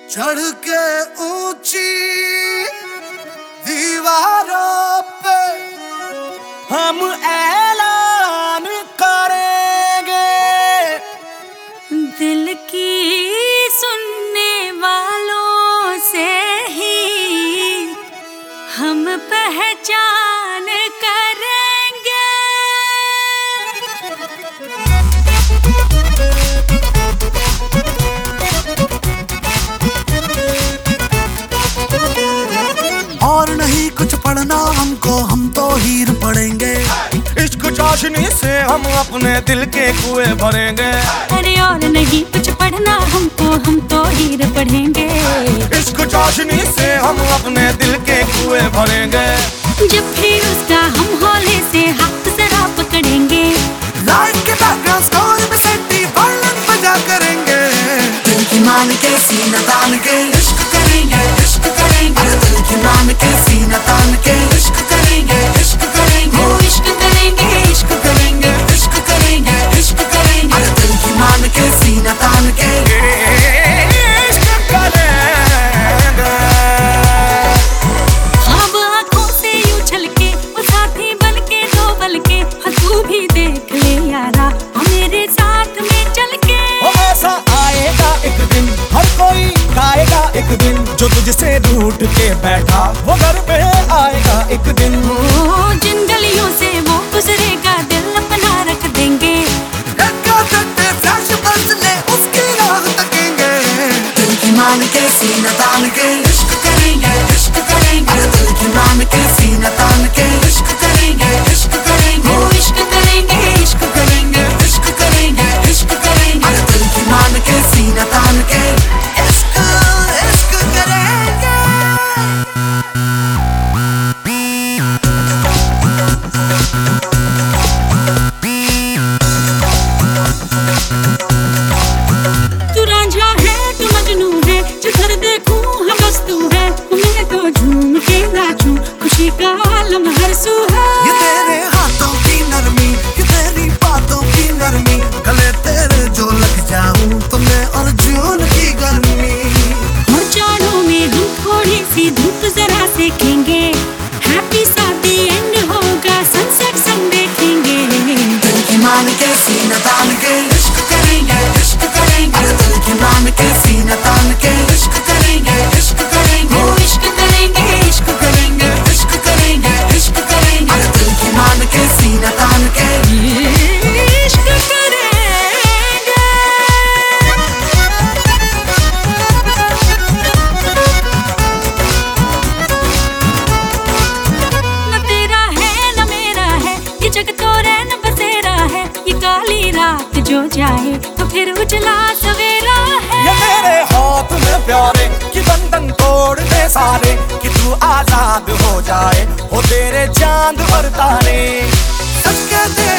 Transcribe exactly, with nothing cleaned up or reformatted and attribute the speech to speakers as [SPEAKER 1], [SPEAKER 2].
[SPEAKER 1] चढ़ के ऊंची दीवारों पे हम ऐलान करेंगे,
[SPEAKER 2] दिल की सुनने वालों से ही हम पहचान करेंगे।
[SPEAKER 1] और नहीं कुछ पढ़ना हमको, हम तो हीर पढ़ेंगे।
[SPEAKER 3] इश्क चाशनी से हम अपने दिल के कुएं भरेंगे।
[SPEAKER 2] अरे और नहीं कुछ पढ़ना हमको, हम तो हीर पढ़ेंगे।
[SPEAKER 3] इश्क चाशनी से हम अपने दिल के कुएं भरेंगे।
[SPEAKER 2] जब भी उसका हम होले से हाथ जरा पकड़ेंगे,
[SPEAKER 1] लाइफ के बैकग्राउंड स्कोर में सेंटी वायलिन बजा करेंगे। दिल की मान के सीना तान के इश्क करेंगे, इश्क करेंगे। दिल की मान के सीना तान के इश्क करेंगे, इश्क करेंगे।
[SPEAKER 2] वो इश्क करेंगे,
[SPEAKER 1] इश्क करेंगे, इश्क करेंगे, इश्क करेंगे। दिल की मान के सीना तान के
[SPEAKER 3] इश्क करेंगे।
[SPEAKER 2] ख्वाब आँखों से यूं छलके, वो साथी बन के दो बल के। हाँ तू भी देख ले यारा, मेरे साथ में चल के।
[SPEAKER 3] वो ऐसा आएगा एक दिन, हर कोई गाएगा एक दिन, जो तुझसे रूठ के बैठा वो घर पे आएगा एक दिन।
[SPEAKER 2] ओ जिन गलियों से वो गुजरेगा, दिल अपना रख देंगे।
[SPEAKER 1] फ्लैश बजने उसकी राह तकेंगे। दिल की मान के सीना तान के इश्क करेंगे, इश्क करेंगे। दिल की मान के सीना तान के इश्क करेंगे, इश्क करेंगे।
[SPEAKER 2] वो इश्क करेंगे,
[SPEAKER 1] इश्क करेंगे, इश्क करेंगे, इश्क करेंगे। दिल की मान के सीना तान के इश्क, इश्क करेंगे।
[SPEAKER 2] तू रांझा है, तू मजनू है, जिधर देखूं हम बस तू है। मैं तो झूम के नाचूं, खुशी का आलम हर सू है।
[SPEAKER 1] ये तेरे हाथों की नरमी, ये तेरी बातों की नरमी, गले तेरे जो लग जाऊं तो मैं अर्जुन की गर्मी।
[SPEAKER 2] और जाड़ों में हम थोड़ी सी धूप जरा सेकेंगे। हैप्पी सा दी एंड होगा, सनसेट सन देखेंगे।
[SPEAKER 1] दिल की मान के सीना तान के इश्क करेंगे, इश्क करेंगे। दिल की मान के सीना तान के इश्क करेंगे, इश्क करेंगे।
[SPEAKER 2] वो इश्क करेंगे,
[SPEAKER 1] इश्क करेंगे, इश्क करेंगे, इश्क करेंगे। दिल की मान के सीना तान के
[SPEAKER 2] इश्क करेंगे। न तेरा है न मेरा है, ये जग तो रैन बसेरा है। ये काली रात जो जाए तो फिर उजला सवेरा है।
[SPEAKER 3] ये मेरे हाथ में प्यारे कि बंधन तोड़ दे सारे, कि तू आजाद हो जाए, हो तेरे चांद और तारे।
[SPEAKER 1] सच कहते